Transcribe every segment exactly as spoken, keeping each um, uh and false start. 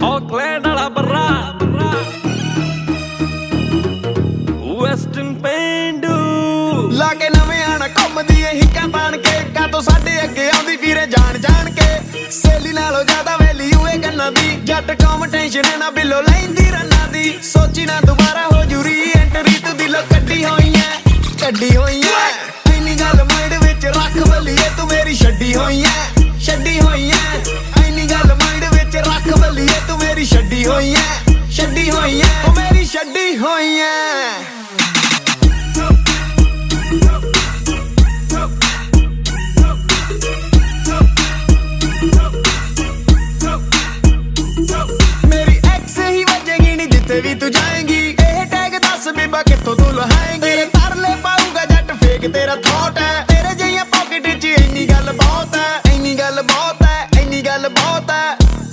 Auckland वाला बर्रा Western पेंडू लाके नवे आना घुमदी ए हिक्का तान के कातों साडे अगे आउंदी फिरे जान जान के सहेली नालों ज्यादा वैल्यू ए गन्ना दी जट कम टेंशन ना बिलो लैंदी रन्ना दी सोची ना दोबारा हो जूरी एंट्री तू दिलों कड्डी होई ऐ कड्डी होई ऐ इन्नी गल माइंड विच रख बलिए तू मेरी छड्डी होई ऐ छड्डी होई ऐ इन्नी गल माइंड विच रख बलिए तू मेरी छड्डी होई ऐ छड्डी होई ऐ ओ मेरी छड्डी होई ऐ भी तू जाएंगी ए टैग दस बीबा कित्थों तू लहाएंगी तेरे तरले पाऊगा जट फेक तेरा थॉट है तेरे जिहियां पॉकेट च इन्नी गल बहुत है इन्नी गल बहुत है इन्नी गल बहुत है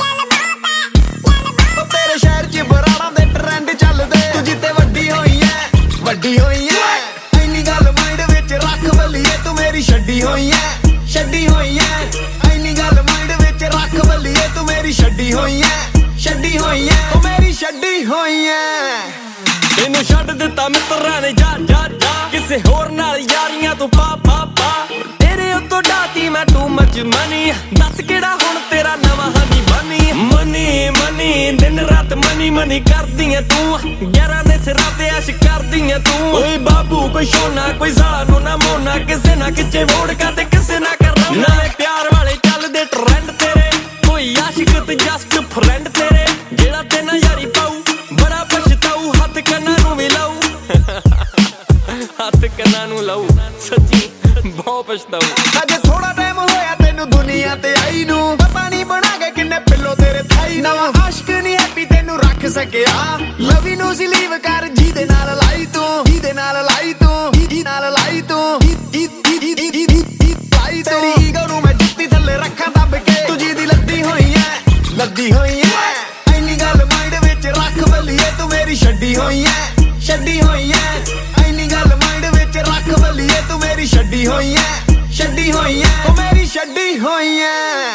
ओ तेरे शहर च बराड़ा दे ट्रेंड चलदे तू जिते वड्डी होई है वड्डी होई है इन्नी गल माइंड विच रख बलिए तू मेरी छड्डी होई है छड्डी होई है इन्नी गल माइंड विच रख बलिए तू मेरी छड्डी होई है छड्डी होई ऐ ओ मेरी छड्डी होई ऐ ਤੈਨੂੰ ਛੱਡ ਦਿੱਤਾ ਮਿੱਤਰਾਂ ਨੇ ਜਾ ਜਾ ਜਾ ਕਿਸੇ ਹੋਰ ਨਾਲ ਯਾਰੀਆਂ ਤੂੰ ਪਾ ਪਾ ਪਾ ਤੇਰੇ ਉੱਤੋਂ ਡਾਤੀ ਮੈਂ ਟੂ ਮਚ ਮਨੀ ਦੱਸ ਕਿਹੜਾ ਹੁਣ ਤੇਰਾ ਨਵਾਂ ਹਨੀ ਬਣੀ ਮਨੀ ਮਨੀ ਦਿਨ ਰਾਤ ਮਨੀ ਮਨੀ ਕਰਦੀ ਐ ਤੂੰ ਗਿਆਰਾਂ ਦੇ ਸਿਰਾਂ ਤੇ ਐਸ਼ ਕਰਦੀ ਐ ਤੂੰ ਓਏ ਬਾਬੂ ਕੋਈ ਸੋਨਾ ਕੋਈ ਜ਼ਾਲਾ ਨੂੰ ਨਾ ਮੋਨਾ ਕਿਸੇ ਨਾ ਕਿਚੇ ਵੋੜਕਾ ਤੇ ਕਿਸੇ ਨਾ ਕਰਾਂ ਨਵੇਂ ਪਿਆਰ ਵਾਲੇ ਚੱਲਦੇ ਟ੍ਰੈਂਡ ਤੇਰੇ ਕੋਈ ਆਸ਼ਿਕ ਤੇ ਜਸਟ ਫਰੈਂਡ ਤੇਰੇ ਜਿਹੜਾ ਤੇ ਨਾ ਯਾਰੀ ਪਾਉ ਬੜਾ ਪਛਤਾਉ ਹੱਥ ਕੰਨਾਂ ਨੂੰ ਵੀ ਲਾਉ ਹੱਥ ਕੰਨਾਂ ਨੂੰ ਲਾਉ ਸੱਚੀ ਬਹੁਤ ਪਛਤਾਉ ਅਜੇ ਥੋੜਾ ਟਾਈਮ ਹੋਇਆ ਤੈਨੂੰ ਦੁਨੀਆ ਤੇ ਆਈ ਨੂੰ ਪਤਾ ਨਹੀਂ ਬਣਾ ਕੇ ਕਿੰਨੇ ਪਿੱਲੋ ਤੇਰੇ ਥਾਈ ਨਵਾਂ ਆਸ਼ਕ ਨਹੀਂ ਹੈਪੀ ਤੈਨੂੰ ਰੱਖ ਸਕਿਆ ਲਵੀ ਨੂੰ ਸੀ ਲੀਵ ਕਰ ਜਿਹਦੇ ਨਾਲ ਲਾਈ ਤੂੰ ਜਿਹਦੇ ਨਾਲ ਲਾਈ ਤੂੰ ਜਿਹਦੇ ਨਾਲ ਲਾਈ ਤੂੰ ਲਾਈ ਤੇਰੀ ਈਗੋ ਨੂੰ ਮੈਂ ਜੁੱਤੀ ਥੱਲੇ ਰੱਖਾਂ ਦੱਬ ਕੇ ਤੂੰ ਜਿਹਦੀ ਲੱਦੀ ਹੋਈ ਐ ਲੱਦੀ ਹੋਈ ਐ ਇੰਨੀ ਗੱਲ ਮਾਈਂਡ ਵਿੱਚ ਰੱਖ ਬਲੀਏ ਤੂੰ ਮੇਰੀ ਛੱਡੀ ਹੋਈ ਐ ਛੱਡੀ ਹੋਈ ਐ ਇੰਨੀ ਗੱਲ ਮਾਈਂਡ ਵਿੱਚ ਰੱਖ ਬਲੀਏ ਤੂੰ ਮੇਰੀ ਛੱਡੀ ਹੋਈ ਐ ਛੱਡੀ ਹੋਈ ਐ ਉਹ ਮੇਰੀ ਛੱਡੀ ਹੋਈ ਐ